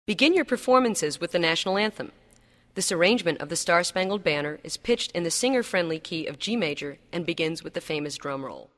Begin your performances with the national anthem. This arrangement of the Star-Spangled Banner is pitched in the singer-friendly key of G major and begins with the famous drum roll.